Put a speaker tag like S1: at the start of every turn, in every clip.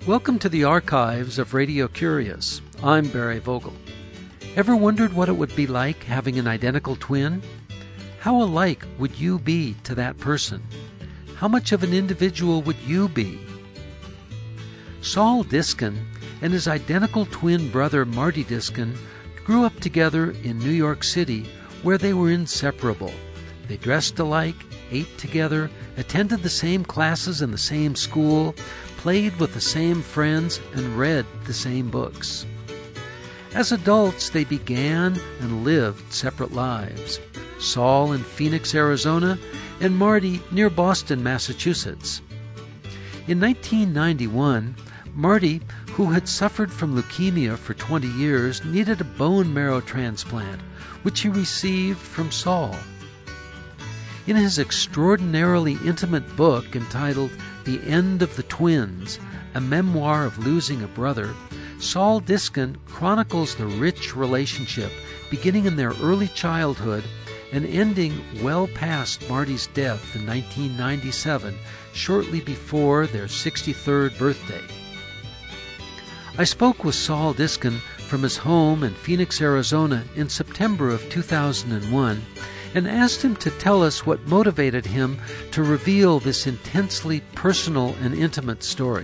S1: Welcome to the archives of Radio Curious. I'm Barry Vogel. Ever wondered what it would be like having an identical twin? How alike would you be to that person? How much of an individual would you be? Saul Diskin and his identical twin brother Marty Diskin grew up together in New York City, where they were inseparable. They dressed alike, ate together, attended the same classes in the same school, played with the same friends, and read the same books. As adults, they began and lived separate lives. Saul in Phoenix, Arizona, and Marty near Boston, Massachusetts. In 1991, Marty, who had suffered from leukemia for 20 years, needed a bone marrow transplant, which he received from Saul. In his extraordinarily intimate book entitled The End of the Twins, a memoir of losing a brother, Saul Diskin chronicles the rich relationship beginning in their early childhood and ending well past Marty's death in 1997, shortly before their 63rd birthday. I spoke with Saul Diskin from his home in Phoenix, Arizona in September of 2001 and asked him to tell us what motivated him to reveal this intensely personal and intimate story.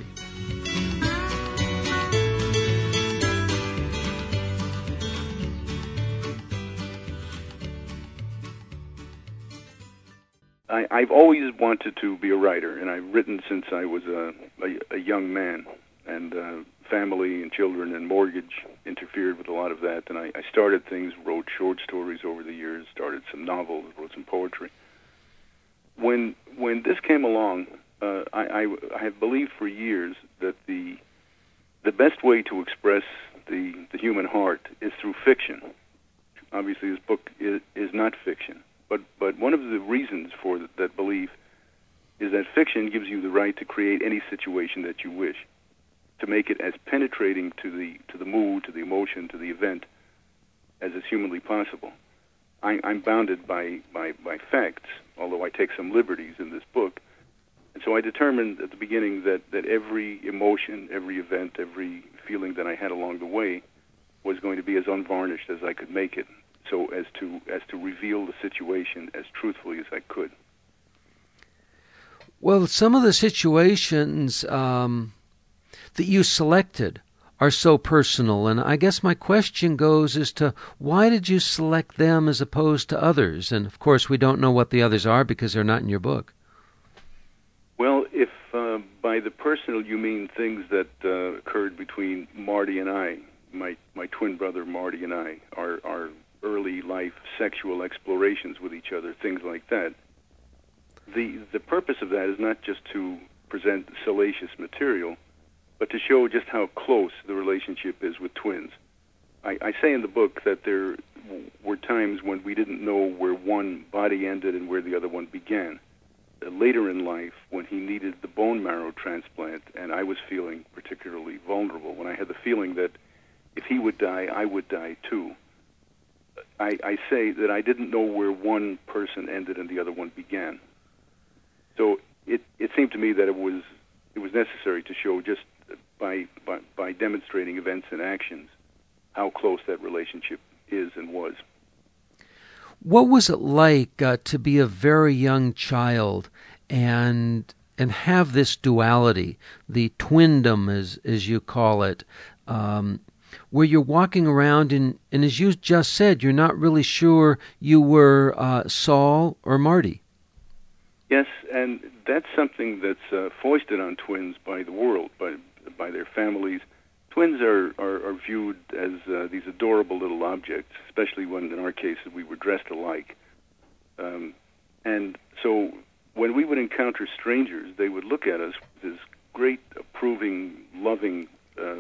S2: I've always wanted to be a writer, and I've written since I was a young man, and family and children and mortgage interfered with a lot of that, and I started things, wrote short stories over the years, started some novels, wrote some poetry. When this came along, I have believed for years that the best way to express the human heart is through fiction. Obviously, this book is not fiction. But one of the reasons for that belief is that fiction gives you the right to create any situation that you wish, to make it as penetrating to the mood, to the emotion, to the event as is humanly possible. I'm bounded by facts, although I take some liberties in this book. And so I determined at the beginning that every emotion, every event, every feeling that I had along the way was going to be as unvarnished as I could make it, so as to reveal the situation as truthfully as I could.
S1: Well, some of the situations that you selected are so personal, and I guess my question goes as to why did you select them as opposed to others? And of course, we don't know what the others are because they're not in your book.
S2: Well, if by the personal you mean things that occurred between Marty and I, my twin brother Marty and I, our early life sexual explorations with each other, things like that. The purpose of that is not just to present salacious material, but to show just how close the relationship is with twins. I say in the book that there were times when we didn't know where one body ended and where the other one began. Later in life, when he needed the bone marrow transplant, and I was feeling particularly vulnerable, when I had the feeling that if he would die, I would die too, I say that I didn't know where one person ended and the other one began. So it seemed to me that it was necessary to show just by demonstrating events and actions how close that relationship is and was.
S1: What was it like to be a very young child and have this duality, the twindom as you call it, where you're walking around and as you just said, you're not really sure you were Saul or Marty?
S2: Yes, and that's something that's foisted on twins by the world, by their families. Twins are viewed as these adorable little objects, especially when, in our case, we were dressed alike. And so when we would encounter strangers, they would look at us with this great, approving, loving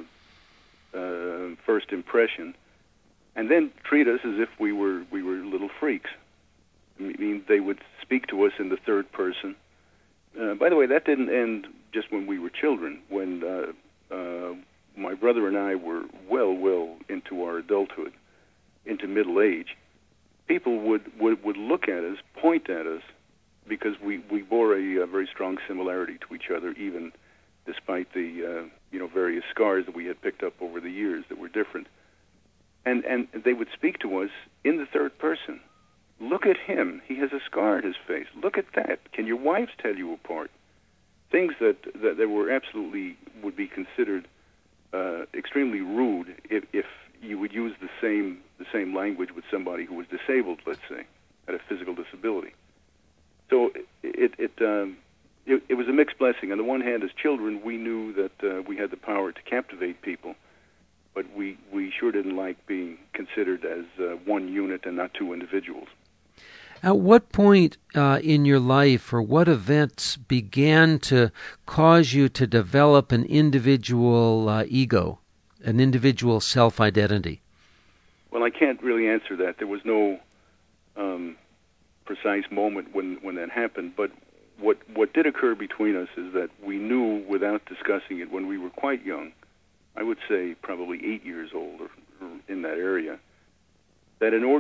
S2: first impression, and then treat us as if we were little freaks. I mean, they would speak to us in the third person. By the way, that didn't end just when we were children. When my brother and I were well into our adulthood, into middle age, people would look at us, point at us, because we bore a very strong similarity to each other, even despite the various scars that we had picked up over the years that were different. And they would speak to us in the third person. Look at him. He has a scar on his face. Look at that. Can your wives tell you apart? Things that were absolutely would be considered extremely rude if you would use the same language with somebody who was disabled, let's say, had a physical disability. So it was a mixed blessing. On the one hand, as children, we knew that we had the power to captivate people, but we sure didn't like being considered as one unit and not two individuals.
S1: At what point in your life or what events began to cause you to develop an individual ego, an individual self-identity?
S2: Well, I can't really answer that. There was no precise moment when that happened, but what did occur between us is that we knew without discussing it when we were quite young, I would say probably 8 years old or in that area, that in order